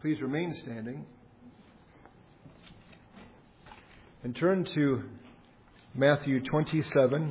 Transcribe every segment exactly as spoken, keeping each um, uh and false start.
Please remain standing and turn to Matthew twenty-seven.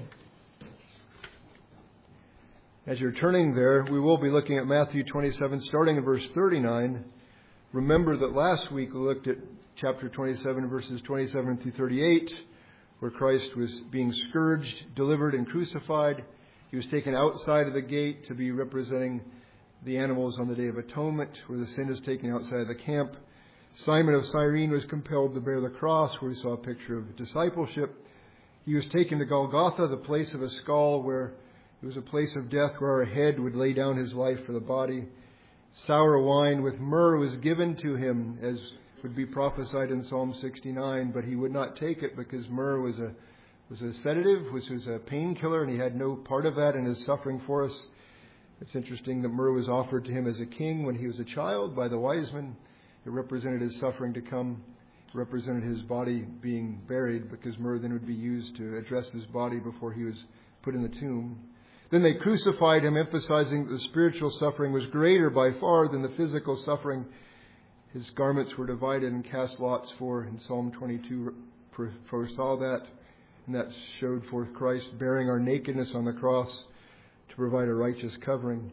As you're turning there, we will be looking at Matthew twenty-seven, starting in verse thirty-nine. Remember that last week we looked at chapter twenty-seven, verses twenty-seven through thirty-eight, where Christ was being scourged, delivered, and crucified. He was taken outside of the gate to be representing the animals on the Day of Atonement, where the sin is taken outside of the camp. Simon of Cyrene was compelled to bear the cross, where we saw a picture of discipleship. He was taken to Golgotha, the place of a skull, where it was a place of death, where our head would lay down his life for the body. Sour wine with myrrh was given to him, as would be prophesied in Psalm sixty-nine, but he would not take it because myrrh was a was a sedative, which was a painkiller, and he had no part of that in his suffering for us. It's interesting that myrrh was offered to him as a king when he was a child by the wise men. It represented his suffering to come. It represented his body being buried, because myrrh then would be used to address his body before he was put in the tomb. Then they crucified him, emphasizing that the spiritual suffering was greater by far than the physical suffering. His garments were divided and cast lots for, in Psalm twenty-two foresaw that. And that showed forth Christ bearing our nakedness on the cross to provide a righteous covering.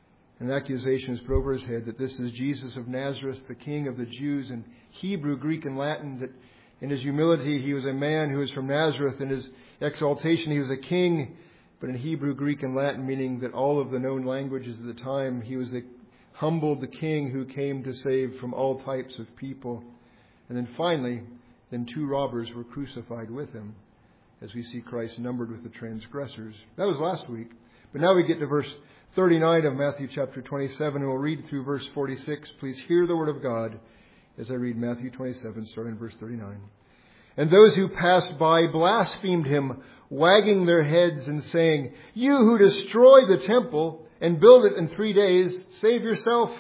An accusation is put over his head that this is Jesus of Nazareth, the King of the Jews, in Hebrew, Greek, and Latin, that in his humility he was a man who was from Nazareth. In his exaltation he was a king, but in Hebrew, Greek, and Latin, meaning that all of the known languages of the time, he was the humbled the king who came to save from all types of people. And then finally, then two robbers were crucified with him, as we see Christ numbered with the transgressors. That was last week. But now we get to verse thirty-nine of Matthew chapter twenty-seven, and we'll read through verse forty-six. Please hear the word of God as I read Matthew twenty-seven, starting in verse thirty-nine. And those who passed by blasphemed him, wagging their heads and saying, "You who destroy the temple and build it in three days, save yourself.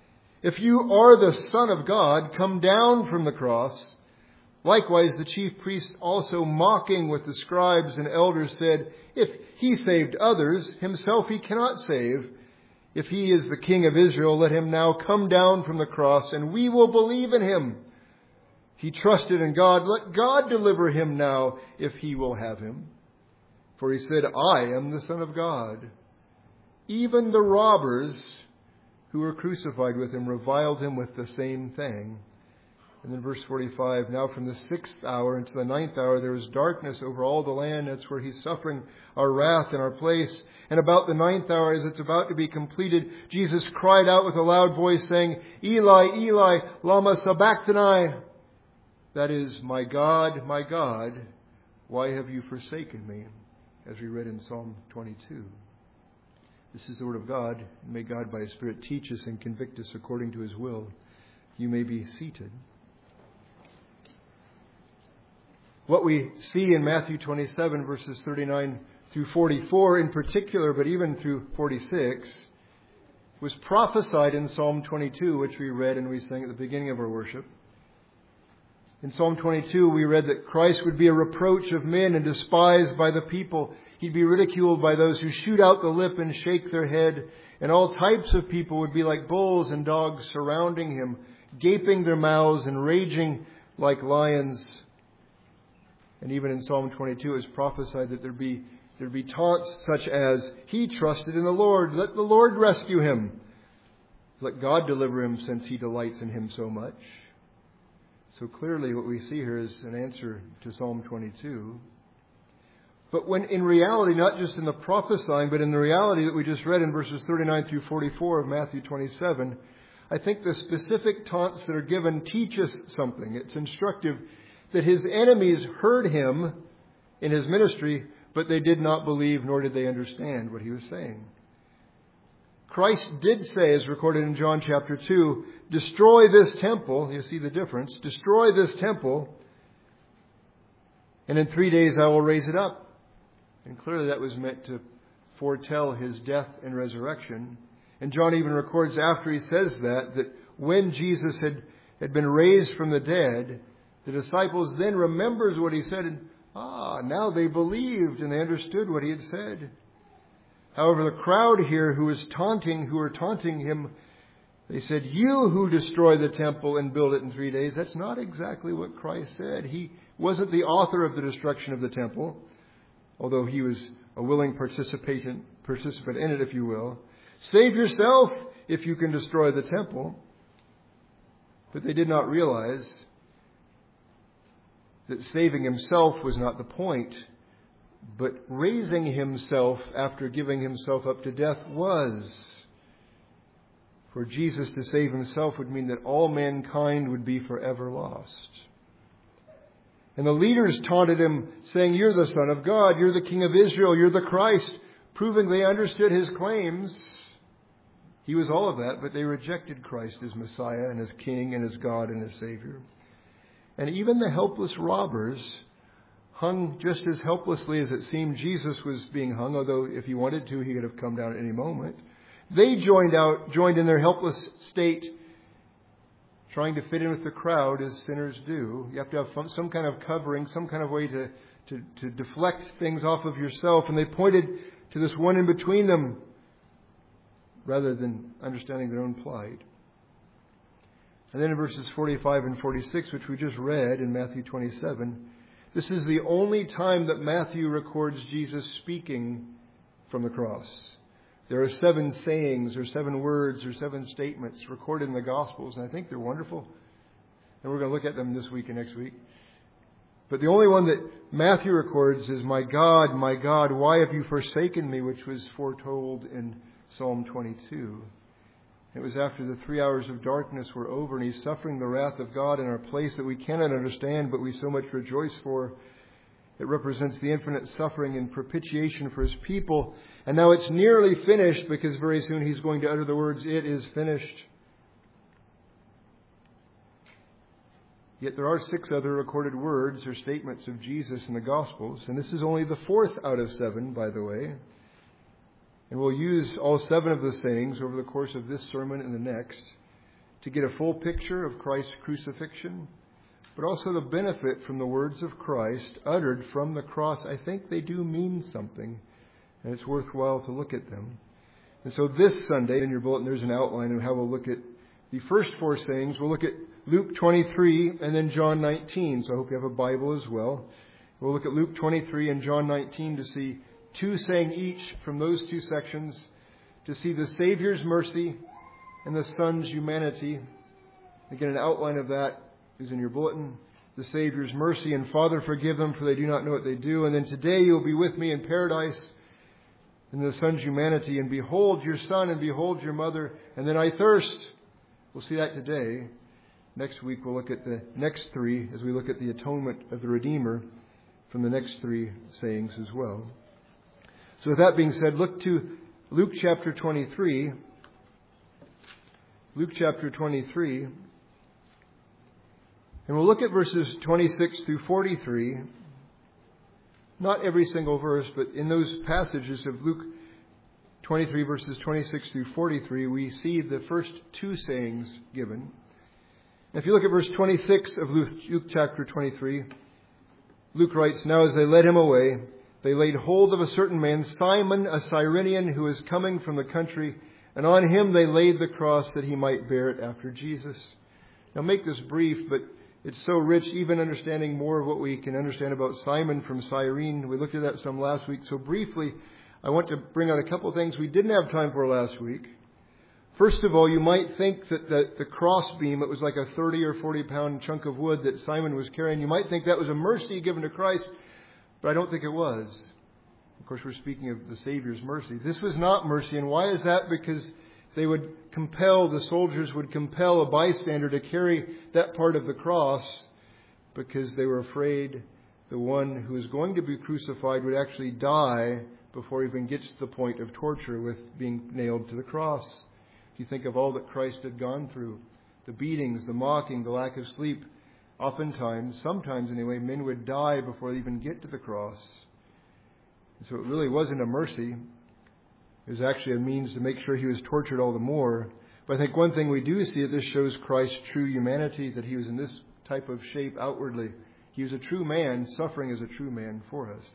If you are the Son of God, come down from the cross." Likewise, the chief priests also, mocking with the scribes and elders, said, "If he saved others, himself he cannot save. If he is the King of Israel, let him now come down from the cross, and we will believe in him. He trusted in God. Let God deliver him now, if he will have him. For he said, I am the Son of God." Even the robbers who were crucified with him reviled him with the same thing. And then verse forty-five, now from the sixth hour into the ninth hour there was darkness over all the land. That's where he's suffering our wrath in our place. And about the ninth hour, as it's about to be completed, Jesus cried out with a loud voice, saying, "Eli, Eli, lama sabachthani?" That is, "My God, my God, why have you forsaken me?" As we read in Psalm twenty-two. This is the word of God. May God by His Spirit teach us and convict us according to His will. You may be seated. What we see in Matthew twenty-seven, verses thirty-nine through forty-four in particular, but even through forty-six, was prophesied in Psalm twenty-two, which we read and we sang at the beginning of our worship. In Psalm twenty-two, we read that Christ would be a reproach of men and despised by the people. He'd be ridiculed by those who shoot out the lip and shake their head. And all types of people would be like bulls and dogs surrounding him, gaping their mouths and raging like lions. And even in Psalm twenty-two, it was prophesied that there'd be, there'd be taunts such as, "He trusted in the Lord. Let the Lord rescue him. Let God deliver him, since he delights in him so much." So clearly what we see here is an answer to Psalm twenty-two. But when in reality, not just in the prophesying, but in the reality that we just read in verses thirty-nine through forty-four of Matthew twenty-seven, I think the specific taunts that are given teach us something. It's instructive that his enemies heard him in his ministry, but they did not believe, nor did they understand what he was saying. Christ did say, as recorded in John chapter two, "Destroy this temple." You see the difference. "Destroy this temple, and in three days I will raise it up." And clearly that was meant to foretell his death and resurrection. And John even records after he says that, that when Jesus had, had been raised from the dead, the disciples then remembers what he said, and ah, now they believed and they understood what he had said. However, the crowd here who was taunting, who were taunting him, They said, "You who destroy the temple and build it in three days." That's not exactly what Christ said. He wasn't the author of the destruction of the temple, although he was a willing participant, participant in it, if you will. Save yourself if you can destroy the temple. But they did not realize that saving himself was not the point, but raising himself after giving himself up to death was. For Jesus to save himself would mean that all mankind would be forever lost. And the leaders taunted him, saying, "You're the Son of God, you're the King of Israel, you're the Christ," proving they understood his claims. He was all of that, but they rejected Christ as Messiah and as King and as God and as Savior. And even the helpless robbers hung just as helplessly as it seemed Jesus was being hung, although if he wanted to, he could have come down at any moment. They joined out, joined in their helpless state, trying to fit in with the crowd as sinners do. You have to have some kind of covering, some kind of way to, to, to deflect things off of yourself. And they pointed to this one in between them rather than understanding their own plight. And then in verses forty-five and forty-six, which we just read in Matthew twenty-seven, this is the only time that Matthew records Jesus speaking from the cross. There are seven sayings or seven words or seven statements recorded in the Gospels, and I think they're wonderful. And we're going to look at them this week and next week. But the only one that Matthew records is, "My God, my God, why have you forsaken me?" which was foretold in Psalm twenty-two. It was after the three hours of darkness were over and he's suffering the wrath of God in our place that we cannot understand, but we so much rejoice for. It represents the infinite suffering and propitiation for his people. And now it's nearly finished, because very soon he's going to utter the words, "It is finished." Yet there are six other recorded words or statements of Jesus in the Gospels. And this is only the fourth out of seven, by the way. And we'll use all seven of the sayings over the course of this sermon and the next to get a full picture of Christ's crucifixion, but also the benefit from the words of Christ uttered from the cross. I think they do mean something, and it's worthwhile to look at them. And so this Sunday, in your bulletin, there's an outline of how we'll look at the first four sayings. We'll look at Luke twenty-three and then John nineteen. So I hope you have a Bible as well. We'll look at Luke twenty-three and John nineteen to see two saying each from those two sections, to see the Savior's mercy and the Son's humanity. Again, an outline of that is in your bulletin. The Savior's mercy and, "Father, forgive them, for they do not know what they do." And then, "Today you'll be with me in paradise." And the Son's humanity, and, "Behold your Son, and behold your mother." And then, "I thirst." We'll see that today. Next week we'll look at the next three as we look at the atonement of the Redeemer from the next three sayings as well. So with that being said, look to Luke chapter twenty-three. Luke chapter twenty-three. And we'll look at verses twenty-six through forty-three. Not every single verse, but in those passages of Luke twenty-three, verses twenty-six through forty-three, we see the first two sayings given. If you look at verse twenty-six of Luke, Luke chapter twenty-three, Luke writes, "Now as they led him away, they laid hold of a certain man, Simon, a Cyrenian, who was coming from the country, and on him they laid the cross that he might bear it after Jesus." Now make this brief, but it's so rich, even understanding more of what we can understand about Simon from Cyrene. We looked at that some last week. So briefly, I want to bring out a couple of things we didn't have time for last week. First of all, you might think that the, the crossbeam, it was like a thirty or forty pound chunk of wood that Simon was carrying. You might think that was a mercy given to Christ. But I don't think it was. Of course, we're speaking of the Savior's mercy. This was not mercy. And why is that? Because they would compel, the soldiers would compel a bystander to carry that part of the cross, because they were afraid the one who is going to be crucified would actually die before he even gets to the point of torture with being nailed to the cross. If you think of all that Christ had gone through, the beatings, the mocking, the lack of sleep, oftentimes, sometimes anyway, men would die before they even get to the cross. And so it really wasn't a mercy. It was actually a means to make sure he was tortured all the more. But I think one thing we do see, that this shows Christ's true humanity, that he was in this type of shape outwardly. He was a true man, suffering as a true man for us.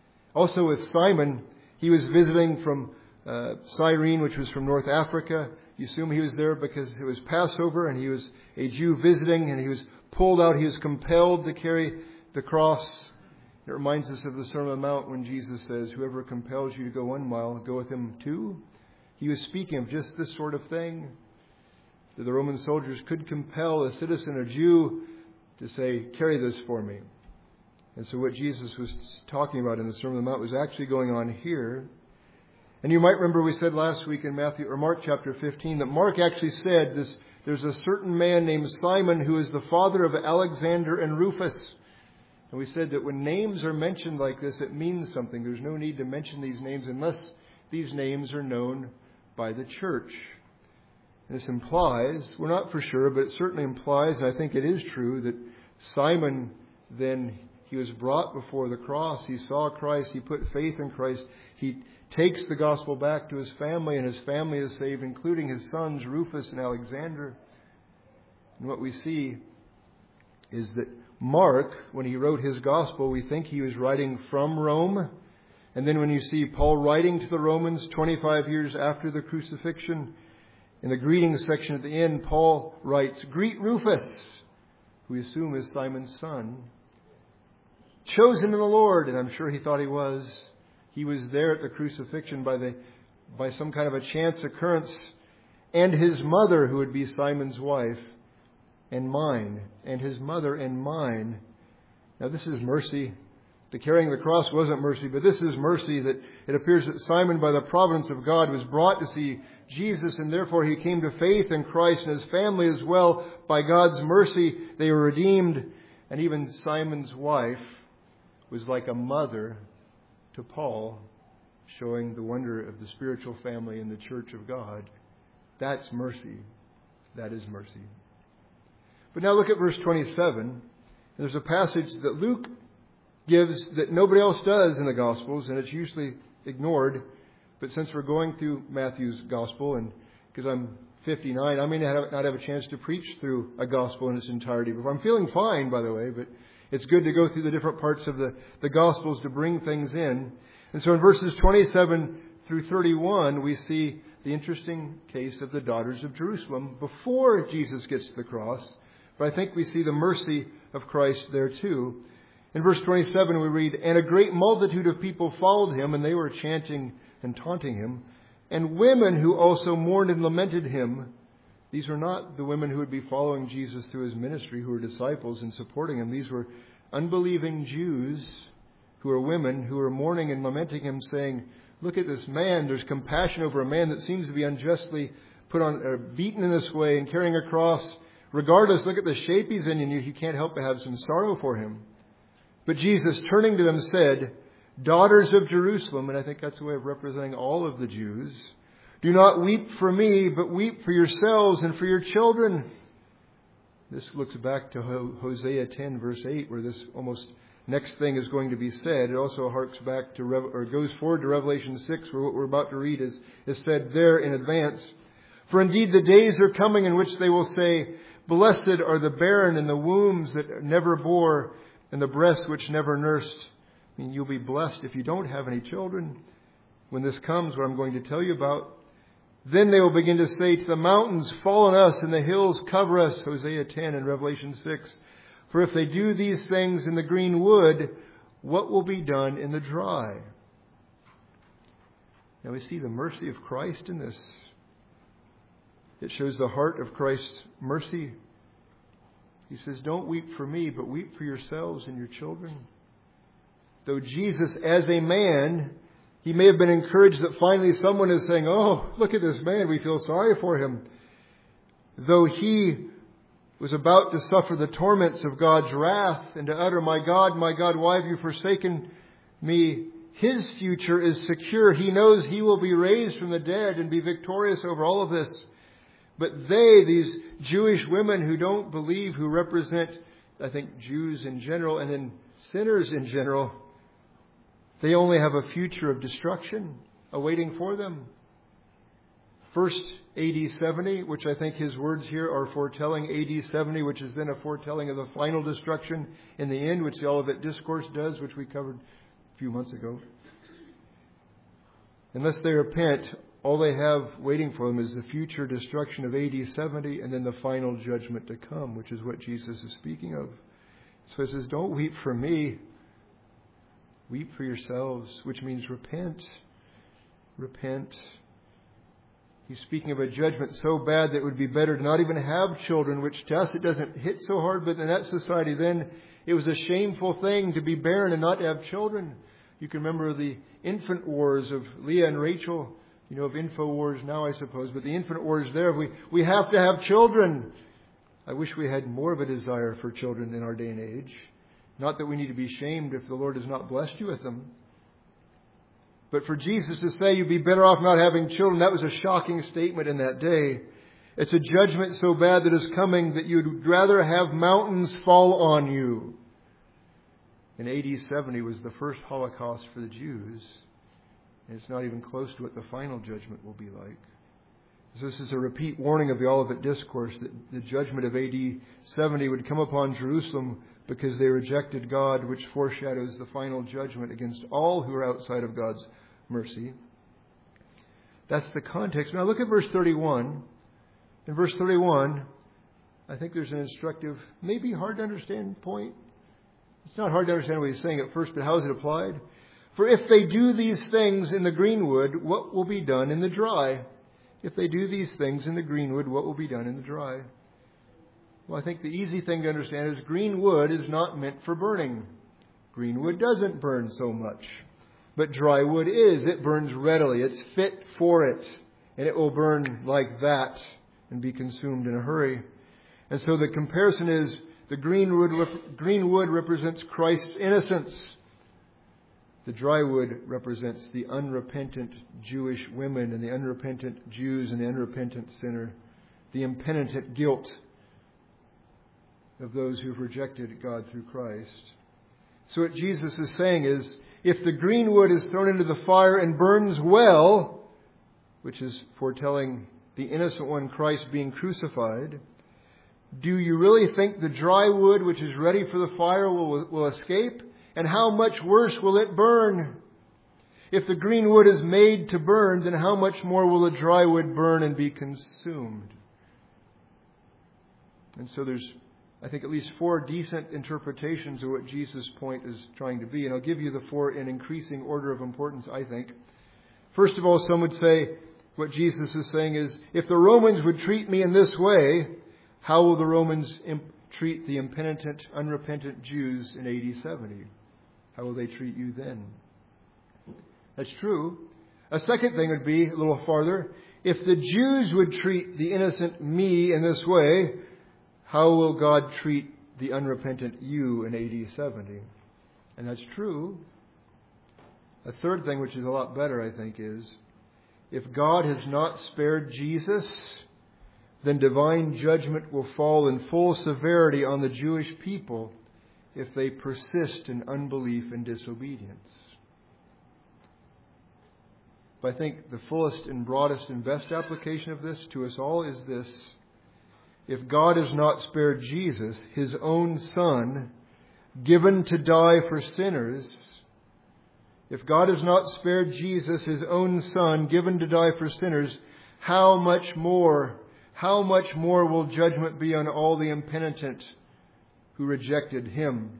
Also with Simon, he was visiting from uh, Cyrene, which was from North Africa. You assume he was there because it was Passover and he was a Jew visiting and he was pulled out. He was compelled to carry the cross. It reminds us of the Sermon on the Mount when Jesus says, whoever compels you to go one mile, go with him two. He was speaking of just this sort of thing. That the Roman soldiers could compel a citizen, a Jew, to say, carry this for me. And so what Jesus was talking about in the Sermon on the Mount was actually going on here. And you might remember we said last week in Matthew or Mark chapter fifteen that Mark actually said this. There's a certain man named Simon who is the father of Alexander and Rufus. And we said that when names are mentioned like this, it means something. There's no need to mention these names unless these names are known by the church. And this implies, we're not for sure, but it certainly implies, and I think it is true, that Simon then, he was brought before the cross. He saw Christ. He put faith in Christ. He takes the gospel back to his family, and his family is saved, including his sons, Rufus and Alexander. And what we see is that Mark, when he wrote his gospel, we think he was writing from Rome. And then when you see Paul writing to the Romans twenty-five years after the crucifixion, in the greetings section at the end, Paul writes, "Greet Rufus," who we assume is Simon's son, "chosen in the Lord," and I'm sure he thought he was. He was there at the crucifixion by the by some kind of a chance occurrence, and his mother, who would be Simon's wife, and mine, and his mother and mine. Now this is mercy. The carrying the cross wasn't mercy, but this is mercy, that it appears that Simon, by the providence of God, was brought to see Jesus, and therefore he came to faith in Christ, and his family as well. By God's mercy, they were redeemed. And even Simon's wife was like a mother to Paul, showing the wonder of the spiritual family in the church of God. That's mercy. That is mercy. But now look at verse twenty-seven. There's a passage that Luke gives that nobody else does in the Gospels, and it's usually ignored. But since we're going through Matthew's Gospel, and because I'm fifty-nine, I may not have, not have a chance to preach through a Gospel in its entirety. But I'm feeling fine, by the way, but it's good to go through the different parts of the, the Gospels to bring things in. And so in verses twenty-seven through thirty-one, we see the interesting case of the daughters of Jerusalem before Jesus gets to the cross. But I think we see the mercy of Christ there too. In verse twenty-seven we read, "And a great multitude of people followed him, and they were chanting and taunting him. And women who also mourned and lamented him." These were not the women who would be following Jesus through his ministry, who were disciples and supporting him. These were unbelieving Jews who were women who were mourning and lamenting him, saying, "Look at this man. There's compassion over a man that seems to be unjustly put on, or beaten in this way and carrying a cross. Regardless, look at the shape he's in, and you, you can't help but have some sorrow for him." But Jesus, turning to them, said, "Daughters of Jerusalem," and I think that's a way of representing all of the Jews, "do not weep for me, but weep for yourselves and for your children." This looks back to Hosea ten, verse eight, where this almost next thing is going to be said. It also harks back to, or goes forward to Revelation six, where what we're about to read is, is said there in advance. "For indeed the days are coming in which they will say, Blessed are the barren and the wombs that never bore, and the breasts which never nursed." I mean, you'll be blessed if you don't have any children. When this comes, what I'm going to tell you about, "Then they will begin to say to the mountains, Fall on us, and the hills cover us." Hosea ten and Revelation six. "For if they do these things in the green wood, what will be done in the dry?" Now we see the mercy of Christ in this. It shows the heart of Christ's mercy. He says, "Don't weep for me, but weep for yourselves and your children." Though Jesus, as a man, he may have been encouraged that finally someone is saying, "Oh, look at this man, we feel sorry for him." Though he was about to suffer the torments of God's wrath and to utter, "My God, my God, why have you forsaken me?" his future is secure. He knows he will be raised from the dead and be victorious over all of this. But they, these Jewish women who don't believe, who represent, I think, Jews in general and then sinners in general, they only have a future of destruction awaiting for them. First A D seventy, which I think his words here are foretelling A D seventy, which is then a foretelling of the final destruction in the end, which the Olivet Discourse does, which we covered a few months ago. Unless they repent, all they have waiting for them is the future destruction of A D seventy and then the final judgment to come, which is what Jesus is speaking of. So he says, don't weep for me. Weep for yourselves, which means repent. Repent. He's speaking of a judgment so bad that it would be better to not even have children, which to us it doesn't hit so hard, but in that society then it was a shameful thing to be barren and not to have children. You can remember the infant wars of Leah and Rachel. You know of InfoWars now, I suppose, but the infant wars there, we, we have to have children. I wish we had more of a desire for children in our day and age. Not that we need to be shamed if the Lord has not blessed you with them. But for Jesus to say you'd be better off not having children, that was a shocking statement in that day. It's a judgment so bad that is coming that you'd rather have mountains fall on you. And A D seventy was the first Holocaust for the Jews. And it's not even close to what the final judgment will be like. So this is a repeat warning of the Olivet Discourse that the judgment of A D seventy would come upon Jerusalem because they rejected God, which foreshadows the final judgment against all who are outside of God's mercy. That's the context. Now look at verse thirty-one. In verse thirty-one, I think there's an instructive, maybe hard to understand point. It's not hard to understand what he's saying at first, but how is it applied? For if they do these things in the greenwood, what will be done in the dry? If they do these things in the greenwood, what will be done in the dry? Well, I think the easy thing to understand is green wood is not meant for burning. Green wood doesn't burn so much. But dry wood is. It burns readily. It's fit for it. And it will burn like that and be consumed in a hurry. And so the comparison is the green wood, green wood represents Christ's innocence. The dry wood represents the unrepentant Jewish women and the unrepentant Jews and the unrepentant sinner. The impenitent guilt of those who've rejected God through Christ. So what Jesus is saying is, if the green wood is thrown into the fire and burns well, which is foretelling the innocent one, Christ, being crucified, do you really think the dry wood, which is ready for the fire, will, will escape? And how much worse will it burn? If the green wood is made to burn, then how much more will the dry wood burn and be consumed? And so there's, I think, at least four decent interpretations of what Jesus' point is trying to be. And I'll give you the four in increasing order of importance, I think. First of all, some would say what Jesus is saying is, if the Romans would treat me in this way, how will the Romans imp- treat the impenitent, unrepentant Jews in A D seventy? How will they treat you then? That's true. A second thing would be, a little farther, if the Jews would treat the innocent me in this way, how will God treat the unrepentant you in A D seventy? And that's true. A third thing, which is a lot better, I think, is if God has not spared Jesus, then divine judgment will fall in full severity on the Jewish people if they persist in unbelief and disobedience. But I think the fullest and broadest and best application of this to us all is this. If God has not spared Jesus, His own Son, given to die for sinners, if God has not spared Jesus, His own Son, given to die for sinners, how much more, how much more will judgment be on all the impenitent who rejected Him?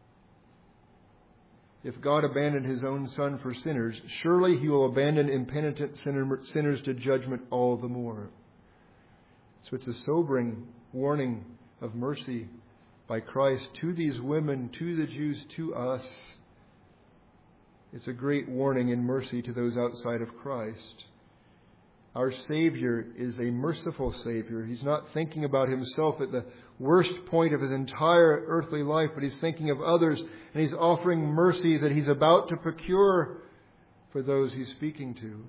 If God abandoned His own Son for sinners, surely He will abandon impenitent sinners to judgment all the more. So it's a sobering warning of mercy by Christ to these women, to the Jews, to us. It's a great warning and mercy to those outside of Christ. Our Savior is a merciful Savior. He's not thinking about Himself at the worst point of His entire earthly life, but He's thinking of others, and He's offering mercy that He's about to procure for those He's speaking to.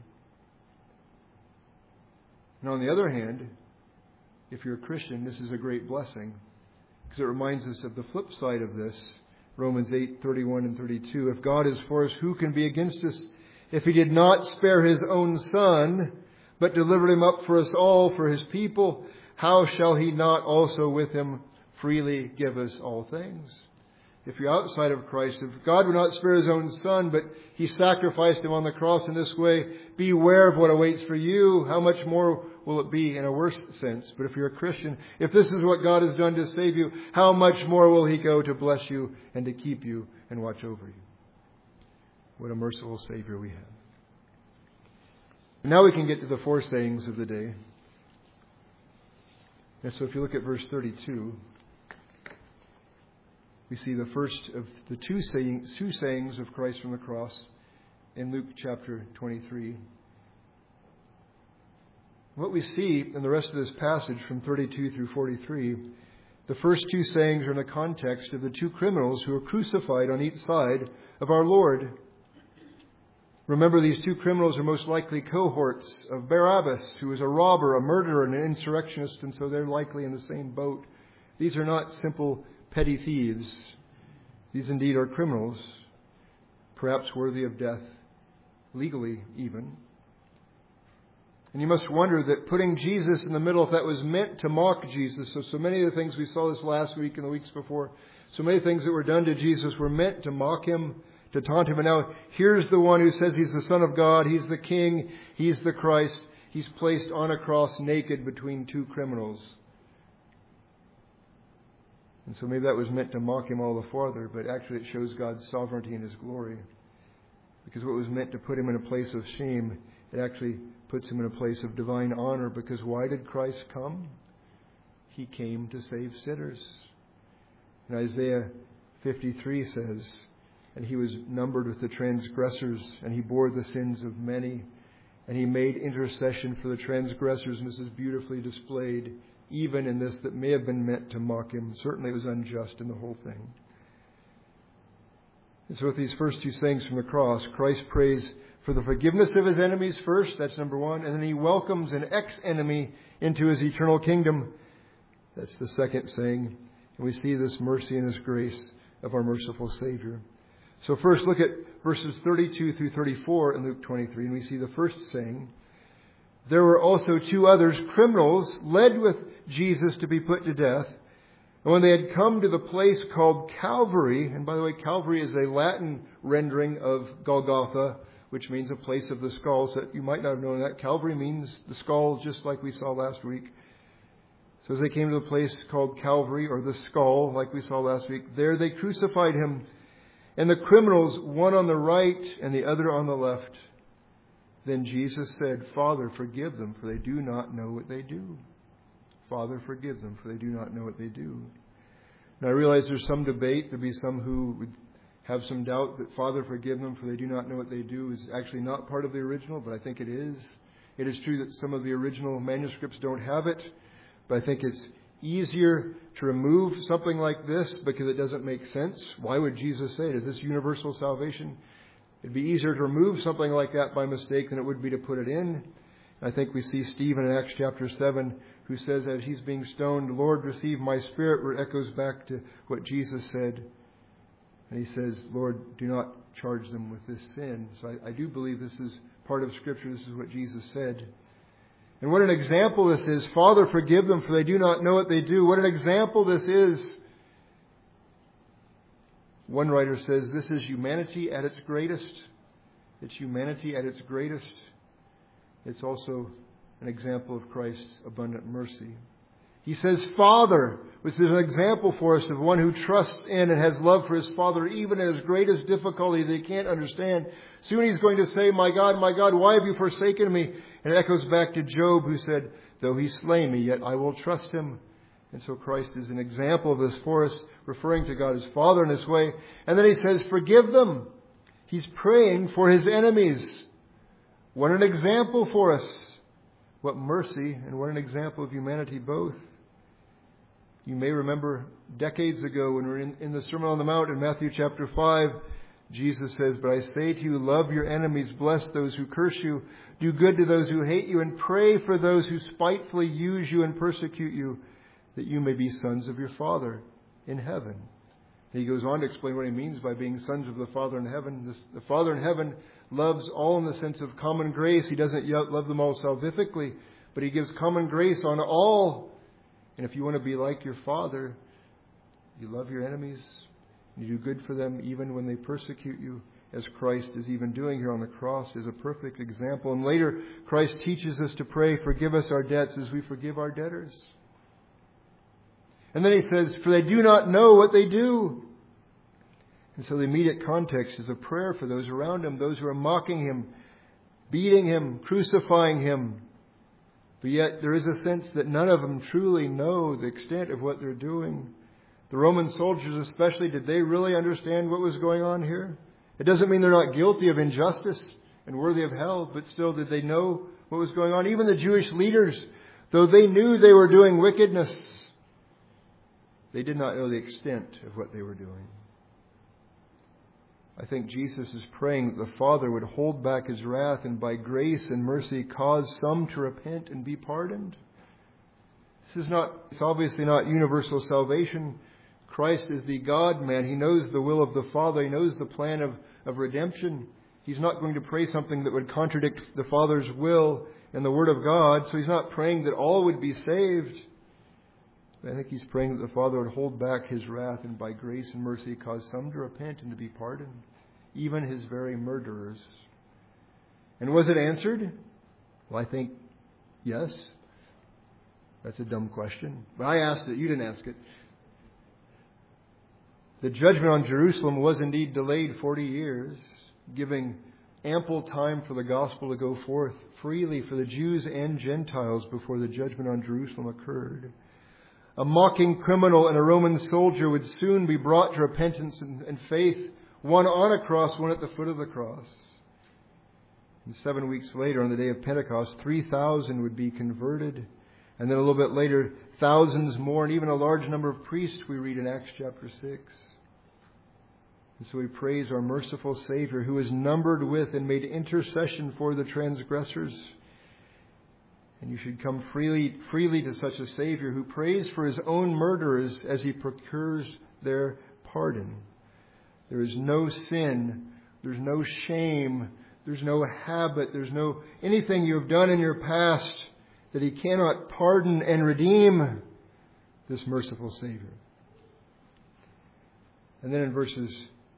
And on the other hand, if you're a Christian, this is a great blessing, because it reminds us of the flip side of this. Romans eight, thirty-one and thirty-two. If God is for us, who can be against us? If He did not spare His own Son, but delivered Him up for us all, for His people, how shall He not also with Him freely give us all things? if you're outside of Christ, if God would not spare His own Son, but He sacrificed Him on the cross in this way, beware of what awaits for you. How much more will it be in a worse sense? But if you're a Christian, if this is what God has done to save you, how much more will He go to bless you and to keep you and watch over you? What a merciful Savior we have. Now we can get to the four sayings of the day. And so if you look at verse thirty-two, we see the first of the two sayings, two sayings of Christ from the cross in Luke chapter twenty-three. What we see in the rest of this passage from thirty-two through forty-three, the first two sayings are in the context of the two criminals who were crucified on each side of our Lord. Remember, these two criminals are most likely cohorts of Barabbas, who was a robber, a murderer, and an insurrectionist, and so they're likely in the same boat. These are not simple petty thieves. These indeed are criminals, perhaps worthy of death, legally even. And you must wonder that putting Jesus in the middle, if that was meant to mock Jesus, so, so many of the things we saw this last week and the weeks before, so many things that were done to Jesus were meant to mock Him, to taunt Him. And now here's the one who says He's the Son of God, He's the King, He's the Christ. He's placed on a cross naked between two criminals. And so maybe that was meant to mock Him all the farther, but actually it shows God's sovereignty and His glory. Because what was meant to put Him in a place of shame, it actually puts Him in a place of divine honor. Because why did Christ come? He came to save sinners. And Isaiah fifty-three says, and He was numbered with the transgressors, and He bore the sins of many, and He made intercession for the transgressors. And this is beautifully displayed even in this that may have been meant to mock Him. Certainly it was unjust in the whole thing. And so with these first two sayings from the cross, Christ prays for the forgiveness of His enemies first. That's number one. And then He welcomes an ex-enemy into His eternal kingdom. That's the second saying. And we see this mercy and this grace of our merciful Savior. So first look at verses thirty-two through thirty-four in Luke twenty-three. And we see the first saying. There were also two others, criminals, led with Jesus to be put to death. And when they had come to the place called Calvary, and by the way, Calvary is a Latin rendering of Golgotha, which means a place of the skull. So you might not have known that. Calvary means the skull, just like we saw last week. So as they came to the place called Calvary, or the skull, like we saw last week, there they crucified Him. And the criminals, one on the right and the other on the left. Then Jesus said, Father, forgive them, for they do not know what they do. Father, forgive them, for they do not know what they do. Now I realize there's some debate. There'll be some who would have some doubt that Father, forgive them, for they do not know what they do is actually not part of the original, but I think it is. It is true that some of the original manuscripts don't have it, but I think it's easier to remove something like this because it doesn't make sense. Why would Jesus say it? Is this universal salvation? It'd be easier to remove something like that by mistake than it would be to put it in. I think we see Stephen in Acts chapter seven, who says as he's being stoned, Lord, receive my spirit, where it echoes back to what Jesus said. And he says, Lord, do not charge them with this sin. So I, I do believe this is part of Scripture. This is what Jesus said. And what an example this is. Father, forgive them, for they do not know what they do. What an example this is. One writer says this is humanity at its greatest. It's humanity at its greatest. It's also an example of Christ's abundant mercy. He says, Father, which is an example for us of one who trusts in and has love for his Father, even in his greatest difficulty that he can't understand. Soon he's going to say, my God, my God, why have you forsaken me? And it echoes back to Job, who said, though he slay me, yet I will trust him. And so Christ is an example of this for us, referring to God as Father in this way. And then he says, forgive them. He's praying for his enemies. What an example for us. What mercy and what an example of humanity both. You may remember decades ago when we were in, in the Sermon on the Mount in Matthew chapter five, Jesus says, but I say to you, love your enemies, bless those who curse you, do good to those who hate you, and pray for those who spitefully use you and persecute you, that you may be sons of your Father in heaven. And he goes on to explain what he means by being sons of the Father in heaven. This, the Father in heaven loves all in the sense of common grace. He doesn't love them all salvifically, but he gives common grace on all. And if you want to be like your Father, you love your enemies, You do good for them even when they persecute you, as Christ is even doing here on the cross, is a perfect example. And later, Christ teaches us to pray, forgive us our debts as we forgive our debtors. And then he says, for they do not know what they do. And so the immediate context is a prayer for those around him, those who are mocking him, beating him, crucifying him. But yet there is a sense that none of them truly know the extent of what they're doing. The Roman soldiers especially, did they really understand what was going on here? It doesn't mean they're not guilty of injustice and worthy of hell, but still, did they know what was going on? Even the Jewish leaders, though they knew they were doing wickedness, they did not know the extent of what they were doing. I think Jesus is praying that the Father would hold back his wrath and by grace and mercy cause some to repent and be pardoned. This is not, it's obviously not universal salvation. Christ is the God-man. He knows the will of the Father. He knows the plan of, of redemption. He's not going to pray something that would contradict the Father's will and the Word of God. So he's not praying that all would be saved. I think he's praying that the Father would hold back his wrath and by grace and mercy cause some to repent and to be pardoned, even his very murderers. And was it answered? Well, I think yes. That's a dumb question. But I asked it. You didn't ask it. The judgment on Jerusalem was indeed delayed forty years, giving ample time for the gospel to go forth freely for the Jews and Gentiles before the judgment on Jerusalem occurred. A mocking criminal and a Roman soldier would soon be brought to repentance and, and faith, one on a cross, one at the foot of the cross. And seven weeks later, on the day of Pentecost, three thousand would be converted. And then a little bit later, thousands more, and even a large number of priests, we read in Acts chapter six. And so we praise our merciful Savior, who is numbered with and made intercession for the transgressors. And you should come freely, freely to such a Savior who prays for his own murderers as he procures their pardon. There is no sin. There's no shame. There's no habit. There's no anything you have done in your past that he cannot pardon and redeem, this merciful Savior. And then in verses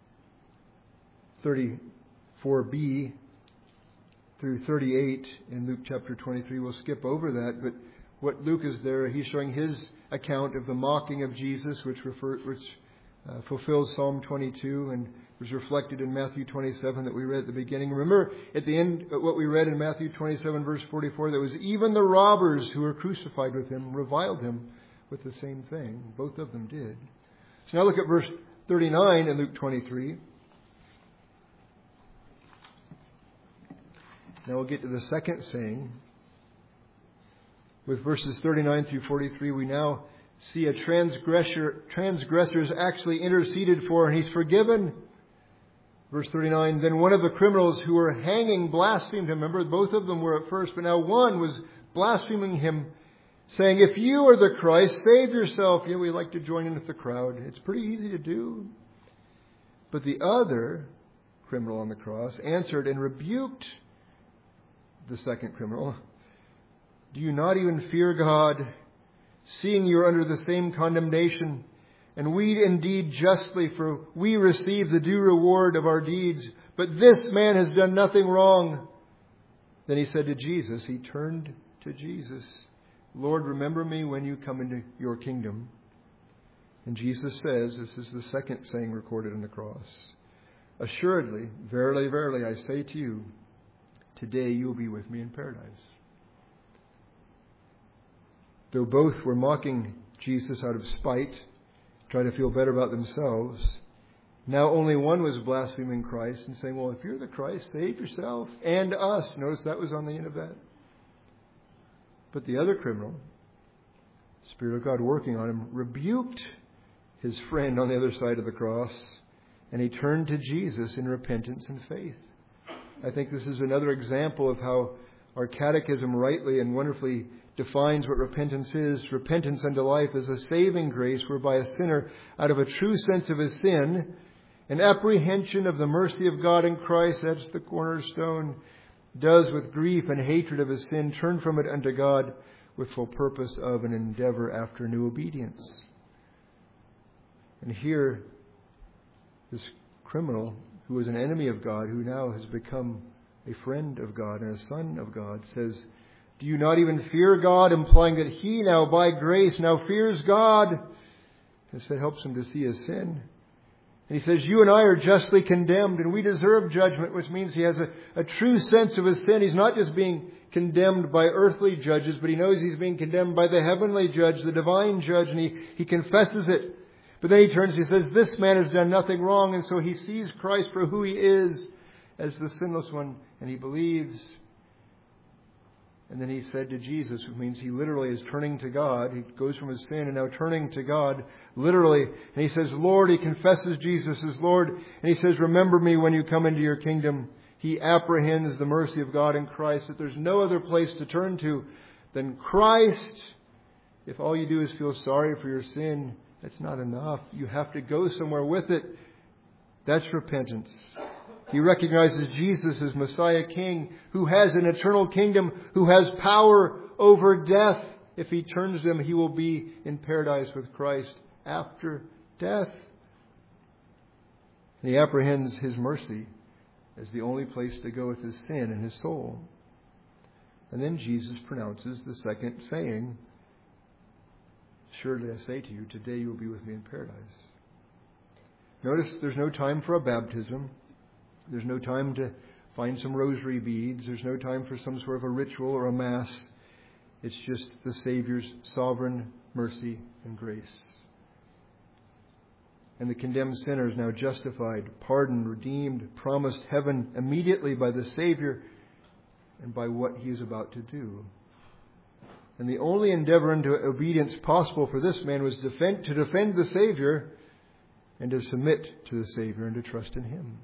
thirty-four b through thirty-eight in Luke chapter twenty-three, we'll skip over that, but what Luke is there, he's showing his account of the mocking of Jesus, which refer, which uh, fulfills Psalm twenty-two and was reflected in Matthew twenty-seven that we read at the beginning. Remember at the end what we read in Matthew twenty-seven verse forty-four, that was even the robbers who were crucified with him reviled him with the same thing. Both of them did. So now look at verse thirty-nine in Luke twenty-three. Now we'll get to the second saying. With verses thirty-nine through forty-three, we now see a transgressor, transgressor is actually interceded for, and he's forgiven. Verse thirty-nine, then one of the criminals who were hanging blasphemed him. Remember, both of them were at first, but now one was blaspheming him, saying, if you are the Christ, save yourself. You know, we like to join in with the crowd. It's pretty easy to do. But the other criminal on the cross answered and rebuked the second criminal. Do you not even fear God, seeing you are under the same condemnation? And we indeed justly, for we receive the due reward of our deeds. But this man has done nothing wrong. Then he said to Jesus, he turned to Jesus, Lord, remember me when you come into your kingdom. And Jesus says, this is the second saying recorded on the cross, assuredly, verily, verily, I say to you, today you will be with me in paradise. Though both were mocking Jesus out of spite, trying to feel better about themselves, now only one was blaspheming Christ and saying, well, if you're the Christ, save yourself and us. Notice that was on the end of that. But the other criminal, Spirit of God working on him, rebuked his friend on the other side of the cross, and he turned to Jesus in repentance and faith. I think this is another example of how our catechism rightly and wonderfully defines what repentance is. Repentance unto life is a saving grace whereby a sinner, out of a true sense of his sin, an apprehension of the mercy of God in Christ, that's the cornerstone, does with grief and hatred of his sin turn from it unto God with full purpose of an endeavor after new obedience. And here this criminal who was an enemy of God, who now has become a friend of God and a son of God, says, do you not even fear God? Implying that he now, by grace, now fears God. Instead helps him to see his sin. And he says, you and I are justly condemned, and we deserve judgment, which means he has a, a true sense of his sin. He's not just being condemned by earthly judges, but he knows he's being condemned by the heavenly judge, the divine judge, and he, he confesses it. But then he turns and he says, this man has done nothing wrong, and so he sees Christ for who he is, as the sinless one, and he believes. And then he said to Jesus, which means he literally is turning to God. He goes from his sin and now turning to God, literally. And he says, Lord, he confesses Jesus as Lord. And he says, remember me when you come into your kingdom. He apprehends the mercy of God in Christ, that there's no other place to turn to than Christ. If all you do is feel sorry for your sin, that's not enough. You have to go somewhere with it. That's repentance. He recognizes Jesus as Messiah King, who has an eternal kingdom, who has power over death. If he turns to him, he will be in paradise with Christ after death. And he apprehends his mercy as the only place to go with his sin and his soul. And then Jesus pronounces the second saying, surely I say to you, today you will be with me in paradise. Notice there's no time for a baptism. There's no time to find some rosary beads. There's no time for some sort of a ritual or a mass. It's just the Savior's sovereign mercy and grace. And the condemned sinner is now justified, pardoned, redeemed, promised heaven immediately by the Savior and by what he is about to do. And the only endeavor into obedience possible for this man was defend, to defend the Savior and to submit to the Savior and to trust in him.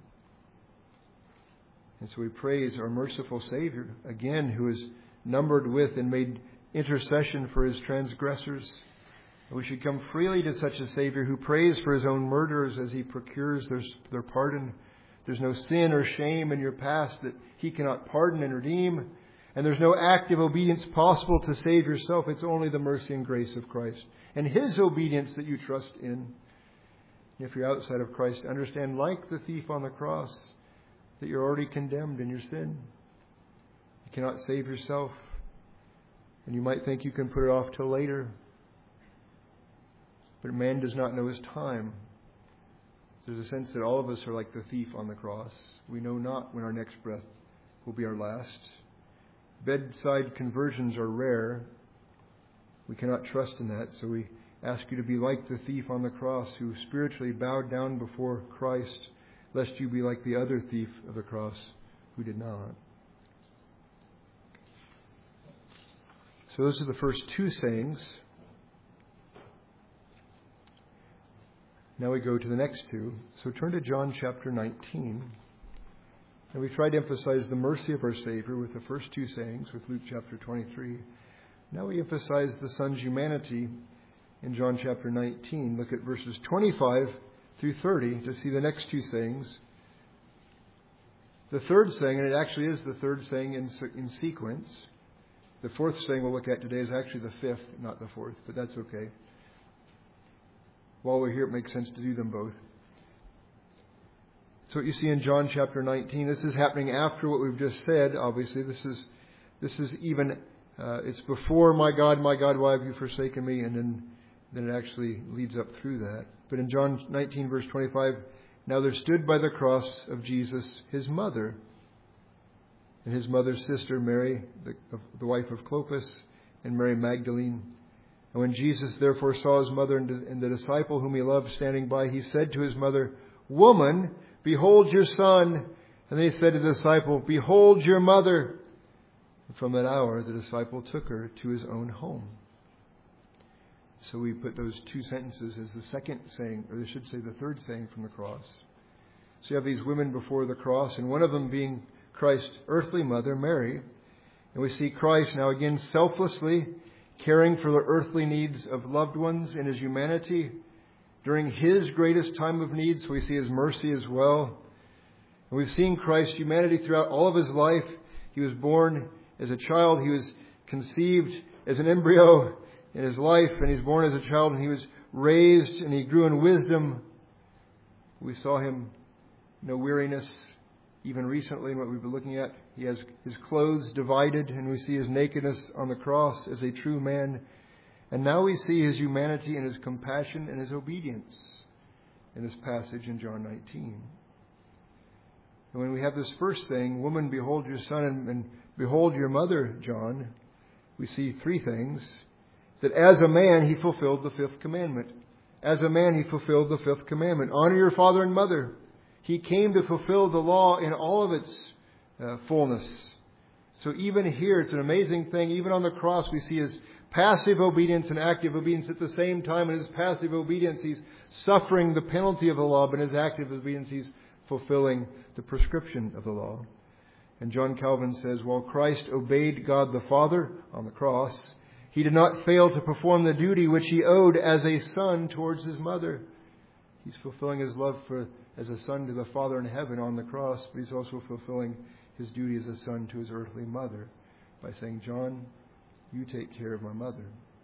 And so we praise our merciful Savior, again, who is numbered with and made intercession for his transgressors. And we should come freely to such a Savior who prays for his own murderers as he procures their, their pardon. There's no sin or shame in your past that he cannot pardon and redeem. And there's no active obedience possible to save yourself. It's only the mercy and grace of Christ and his obedience that you trust in. If you're outside of Christ, understand, like the thief on the cross, that you're already condemned in your sin. You cannot save yourself. And you might think you can put it off till later. But man does not know his time. There's a sense that all of us are like the thief on the cross. We know not when our next breath will be our last. Bedside conversions are rare. We cannot trust in that. So we ask you to be like the thief on the cross who spiritually bowed down before Christ, lest you be like the other thief of the cross who did not. So those are the first two sayings. Now we go to the next two. So turn to John chapter nineteen. And we tried to emphasize the mercy of our Savior with the first two sayings with Luke chapter twenty-three. Now we emphasize the Son's humanity in John chapter nineteen. Look at verses twenty-five through thirty to see the next two sayings. The third saying, and it actually is the third saying in, in sequence. The fourth saying we'll look at today is actually the fifth, not the fourth, but that's okay. While we're here, it makes sense to do them both. So what you see in John chapter nineteen, this is happening after what we've just said. Obviously, this is this is even uh, it's before "My God, my God, why have you forsaken me?" and then then it actually leads up through that. But in John nineteen, verse twenty-five, now there stood by the cross of Jesus his mother and his mother's sister Mary, the, the wife of Clopas, and Mary Magdalene. And when Jesus therefore saw his mother and the disciple whom he loved standing by, he said to his mother, "Woman, behold your son." And then he said to the disciple, "Behold your mother." And from that hour, the disciple took her to his own home. So we put those two sentences as the second saying, or I should say the third saying from the cross. So you have these women before the cross, and one of them being Christ's earthly mother, Mary. And we see Christ now again selflessly caring for the earthly needs of loved ones in his humanity during his greatest time of need. So we see his mercy as well. And we've seen Christ's humanity throughout all of his life. He was born as a child. He was conceived as an embryo in his life, and he's born as a child, and he was raised, and he grew in wisdom. We saw him no weariness, even recently in what we've been looking at. He has his clothes divided, and we see his nakedness on the cross as a true man. And now we see his humanity and his compassion and his obedience in this passage in John nineteen. And when we have this first saying, "Woman, behold your son, and, and behold your mother," John, we see three things. That as a man, he fulfilled the fifth commandment. As a man, he fulfilled the fifth commandment. Honor your father and mother. He came to fulfill the law in all of its uh, fullness. So even here, it's an amazing thing. Even on the cross, we see his passive obedience and active obedience at the same time. In his passive obedience, he's suffering the penalty of the law. But in his active obedience, he's fulfilling the prescription of the law. And John Calvin says, while Christ obeyed God the Father on the cross, he did not fail to perform the duty which he owed as a son towards his mother. He's fulfilling his love for as a son to the Father in heaven on the cross, but he's also fulfilling his duty as a son to his earthly mother by saying, John, you take care of my mother.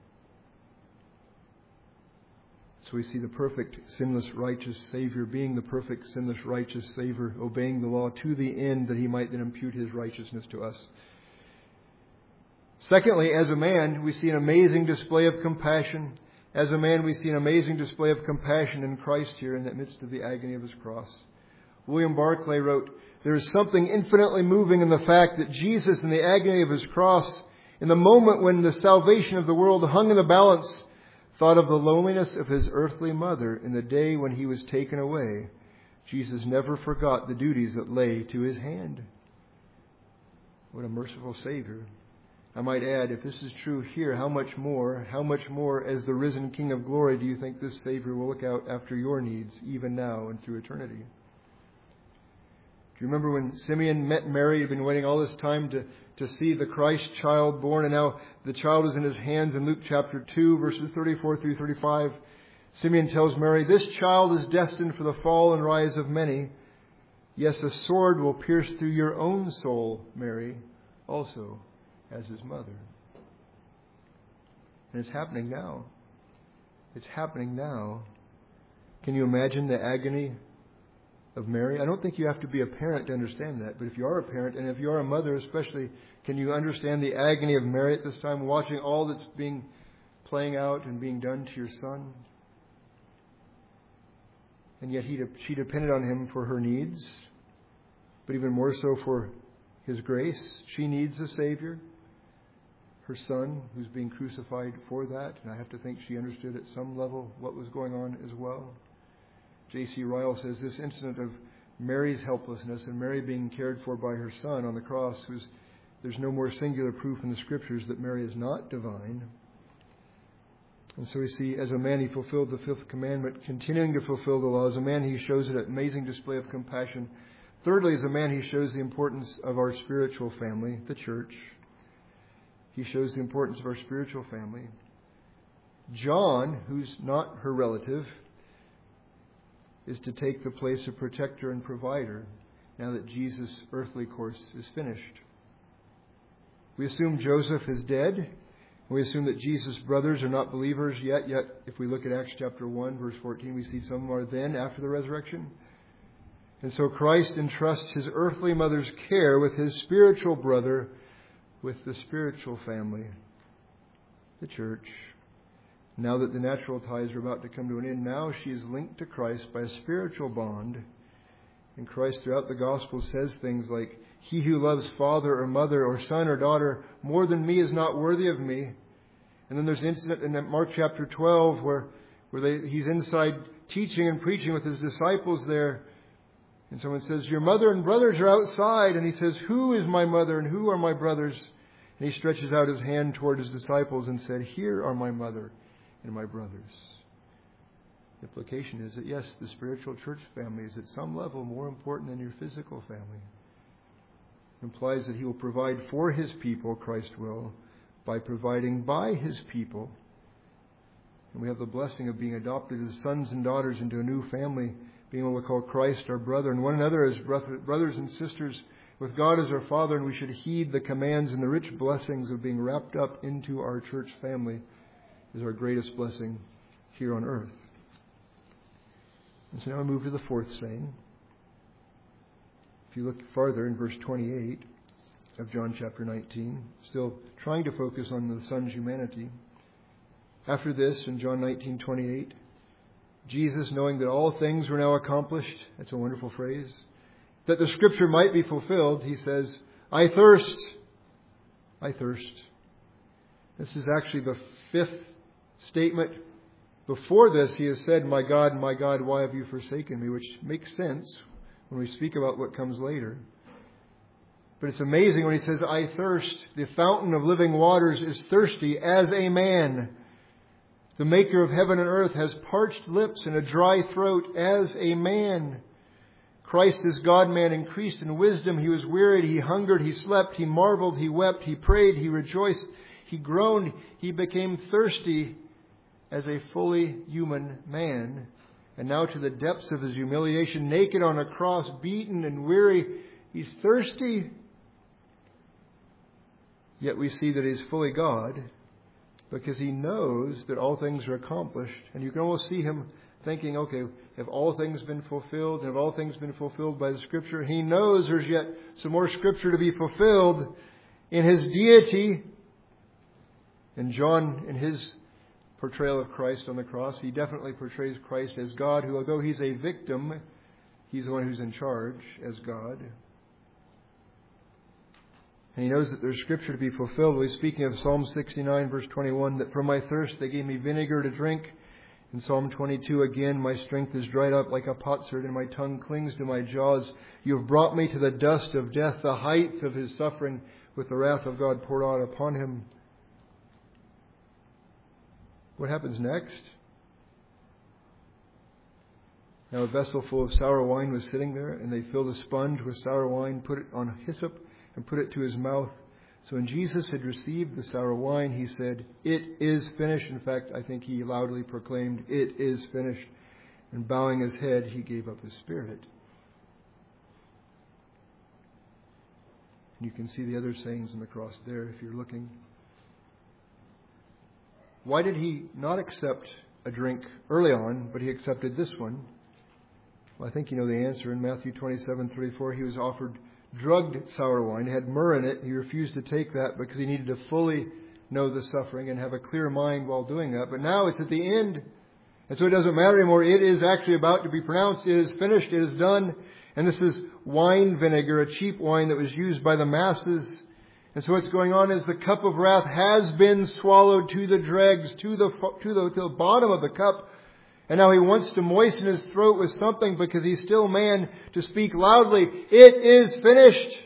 So we see the perfect, sinless, righteous Savior being the perfect, sinless, righteous Savior, obeying the law to the end that he might then impute his righteousness to us. Secondly, as a man, we see an amazing display of compassion. As a man, we see an amazing display of compassion in Christ here in the midst of the agony of his cross. William Barclay wrote, there is something infinitely moving in the fact that Jesus, in the agony of his cross, in the moment when the salvation of the world hung in the balance, thought of the loneliness of his earthly mother in the day when he was taken away. Jesus never forgot the duties that lay to his hand. What a merciful Savior. I might add, if this is true here, how much more, how much more as the risen King of glory do you think this Savior will look out after your needs, even now and through eternity? Do you remember when Simeon met Mary? He had been waiting all this time to, to see the Christ child born, and now the child is in his hands in Luke chapter two, verses thirty-four through thirty-five. Simeon tells Mary, this child is destined for the fall and rise of many. Yes, a sword will pierce through your own soul, Mary, also as his mother. And it's happening now. It's happening now. Can you imagine the agony of Mary? I don't think you have to be a parent to understand that. But if you are a parent, and if you are a mother especially, can you understand the agony of Mary at this time, watching all that's being playing out and being done to your son? And yet he, she depended on him for her needs, but even more so for his grace. She needs a Savior. Her son, who's being crucified for that. And I have to think she understood at some level what was going on as well. J C Ryle says this incident of Mary's helplessness and Mary being cared for by her son on the cross, who's, there's no more singular proof in the Scriptures that Mary is not divine. And so we see, as a man, he fulfilled the fifth commandment, continuing to fulfill the law. As a man, he shows an amazing display of compassion. Thirdly, as a man, he shows the importance of our spiritual family, the church. He shows the importance of our spiritual family. John, who's not her relative, is to take the place of protector and provider now that Jesus' earthly course is finished. We assume Joseph is dead. We assume that Jesus' brothers are not believers yet. Yet, if we look at Acts chapter one, verse fourteen, we see some are then after the resurrection. And so Christ entrusts his earthly mother's care with his spiritual brother, with the spiritual family, the church. Now that the natural ties are about to come to an end, now she is linked to Christ by a spiritual bond. And Christ throughout the gospel says things like, he who loves father or mother or son or daughter more than me is not worthy of me. And then there's an incident in Mark chapter twelve where, where they, he's inside teaching and preaching with his disciples there. And someone says, your mother and brothers are outside. And he says, who is my mother and who are my brothers? And he stretches out his hand toward his disciples and said, here are my mother and my brothers. The implication is that, yes, the spiritual church family is at some level more important than your physical family. It implies that he will provide for his people, Christ will, by providing by his people. And we have the blessing of being adopted as sons and daughters into a new family, being able to call Christ our brother and one another as brothers and sisters with God as our Father, and we should heed the commands and the rich blessings of being wrapped up into our church family is our greatest blessing here on earth. And so now we move to the fourth saying. If you look farther in verse twenty-eight of John chapter nineteen, still trying to focus on the Son's humanity. After this, in John nineteen twenty-eight, Jesus, knowing that all things were now accomplished, that's a wonderful phrase, that the Scripture might be fulfilled, he says, I thirst. I thirst. This is actually the fifth statement. Before this, he has said, my God, my God, why have you forsaken me? Which makes sense when we speak about what comes later. But it's amazing when he says, I thirst. The fountain of living waters is thirsty as a man. The maker of heaven and earth has parched lips and a dry throat as a man. Christ is God-man, increased in wisdom. He was wearied, he hungered, he slept, he marveled, he wept, he prayed, he rejoiced, he groaned, he became thirsty as a fully human man. And now to the depths of his humiliation, naked on a cross, beaten and weary, he's thirsty. Yet we see that he's fully God because he knows that all things are accomplished. And you can almost see him thinking, okay, have all things been fulfilled? Have all things been fulfilled by the Scripture? He knows there's yet some more Scripture to be fulfilled in his deity. And John, in his portrayal of Christ on the cross, he definitely portrays Christ as God, who, although he's a victim, he's the one who's in charge as God. And he knows that there's Scripture to be fulfilled. He's speaking of Psalm sixty-nine, verse twenty-one, that from my thirst they gave me vinegar to drink. In Psalm twenty-two, again, my strength is dried up like a potsherd, and my tongue clings to my jaws. You have brought me to the dust of death, the height of his suffering, with the wrath of God poured out upon him. What happens next? Now a vessel full of sour wine was sitting there, and they filled a sponge with sour wine, put it on hyssop, and put it to his mouth. So when Jesus had received the sour wine, he said, it is finished. In fact, I think he loudly proclaimed, it is finished. And bowing his head, he gave up his spirit. And you can see the other sayings on the cross there if you're looking. Why did he not accept a drink early on, but he accepted this one? Well, I think you know the answer. In Matthew twenty-seven thirty-four, he was offered drugged sour wine. It had myrrh in it. He refused to take that because he needed to fully know the suffering and have a clear mind while doing that. But now it's at the end. And so it doesn't matter anymore. It is actually about to be pronounced. It is finished. It is done. And this is wine vinegar, a cheap wine that was used by the masses. And so what's going on is the cup of wrath has been swallowed to the dregs, to the, to the, to the bottom of the cup. And now he wants to moisten his throat with something because he's still man to speak loudly, it is finished.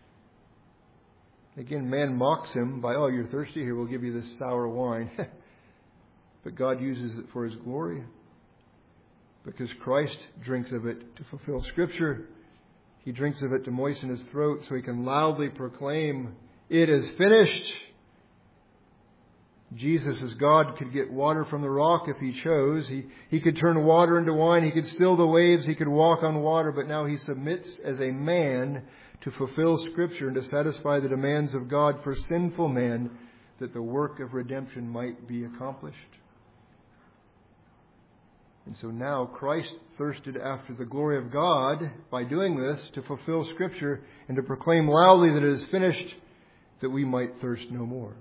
Again, man mocks him by, oh, you're thirsty? Here, we'll give you this sour wine. But God uses it for his glory. Because Christ drinks of it to fulfill Scripture. He drinks of it to moisten his throat so he can loudly proclaim, it is finished. Jesus, as God, could get water from the rock if he chose. He, he could turn water into wine. He could still the waves. He could walk on water. But now he submits as a man to fulfill Scripture and to satisfy the demands of God for sinful man, that the work of redemption might be accomplished. And so now Christ thirsted after the glory of God by doing this to fulfill Scripture and to proclaim loudly that it is finished, that we might thirst no more.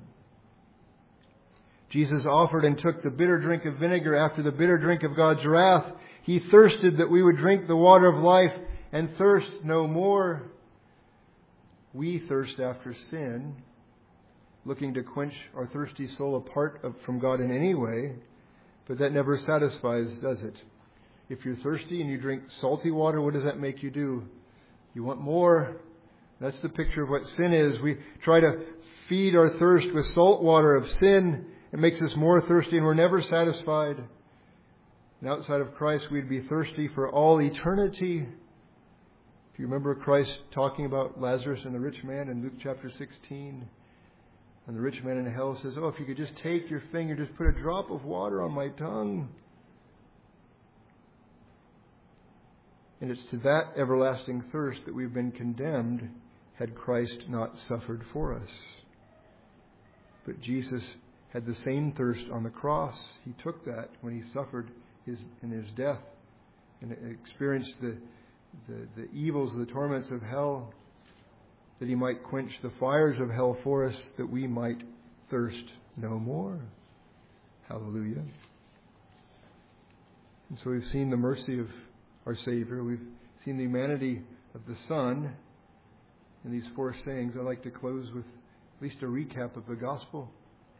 Jesus offered and took the bitter drink of vinegar after the bitter drink of God's wrath. He thirsted that we would drink the water of life and thirst no more. We thirst after sin, looking to quench our thirsty soul apart from God in any way. But that never satisfies, does it? If you're thirsty and you drink salty water, what does that make you do? You want more. That's the picture of what sin is. We try to feed our thirst with salt water of sin. It makes us more thirsty and we're never satisfied. And outside of Christ, we'd be thirsty for all eternity. If you remember Christ talking about Lazarus and the rich man in Luke chapter sixteen. And the rich man in hell says, oh, if you could just take your finger, just put a drop of water on my tongue. And it's to that everlasting thirst that we've been condemned had Christ not suffered for us. But Jesus had the same thirst on the cross. He took that when he suffered his, in his death. and experienced the, the, the evils, the torments of hell, that He might quench the fires of hell for us, that we might thirst no more. Hallelujah. And so we've seen the mercy of our Savior. We've seen the humanity of the Son in these four sayings. I'd like to close with at least a recap of the gospel.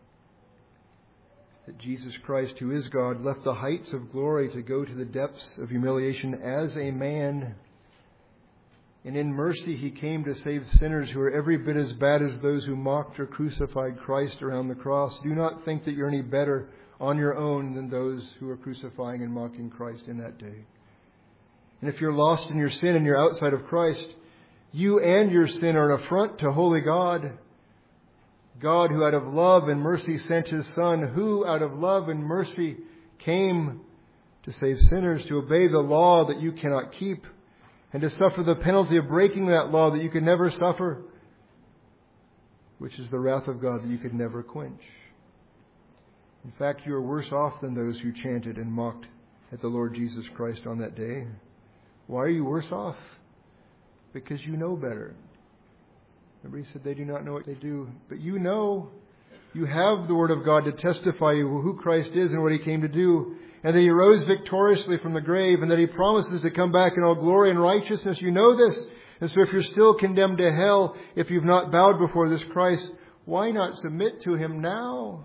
That Jesus Christ, who is God, left the heights of glory to go to the depths of humiliation as a man. And in mercy He came to save sinners who are every bit as bad as those who mocked or crucified Christ around the cross. Do not think that you're any better on your own than those who are crucifying and mocking Christ in that day. And if you're lost in your sin and you're outside of Christ, you and your sin are an affront to holy God. God, who out of love and mercy sent His Son, who out of love and mercy came to save sinners, to obey the law that you cannot keep, and to suffer the penalty of breaking that law that you could never suffer, which is the wrath of God that you could never quench. In fact, you are worse off than those who chanted and mocked at the Lord Jesus Christ on that day. Why are you worse off? Because you know better. Remember, He said they do not know what they do. But you know, you have the Word of God to testify you who Christ is and what He came to do, and that He rose victoriously from the grave, and that He promises to come back in all glory and righteousness. You know this. And so if you're still condemned to hell, if you've not bowed before this Christ, why not submit to Him now?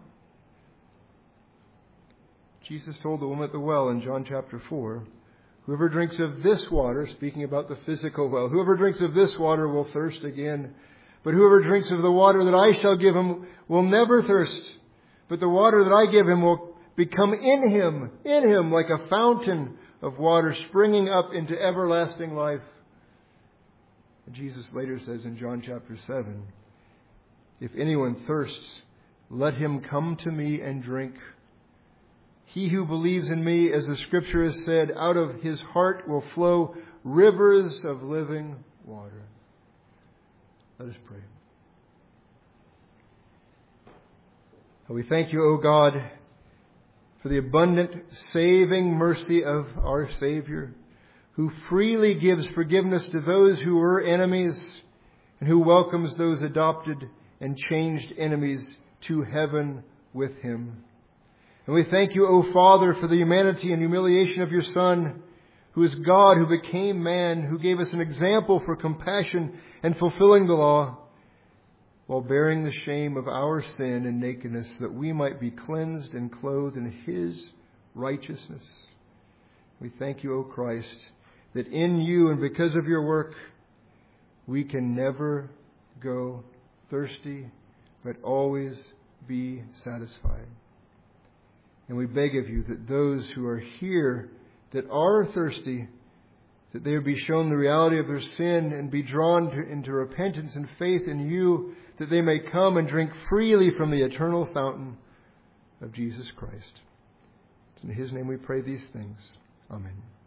Jesus told the woman at the well in John chapter four, whoever drinks of this water, speaking about the physical well, whoever drinks of this water will thirst again. But whoever drinks of the water that I shall give him will never thirst. But the water that I give him will become in him, in him, like a fountain of water springing up into everlasting life. And Jesus later says in John chapter seven, if anyone thirsts, let him come to me and drink. He who believes in me, as the Scripture has said, out of his heart will flow rivers of living water. Let us pray. We thank you, O God, for the abundant saving mercy of our Savior, who freely gives forgiveness to those who were enemies and who welcomes those adopted and changed enemies to heaven with Him. And we thank you, O Father, for the humanity and humiliation of your Son, who is God, who became man, who gave us an example for compassion and fulfilling the law, while bearing the shame of our sin and nakedness, that we might be cleansed and clothed in His righteousness. We thank you, O Christ, that in you and because of your work, we can never go thirsty, but always be satisfied. And we beg of you that those who are here that are thirsty, that they would be shown the reality of their sin and be drawn to, into repentance and faith in you, that they may come and drink freely from the eternal fountain of Jesus Christ. It's in His name we pray these things. Amen.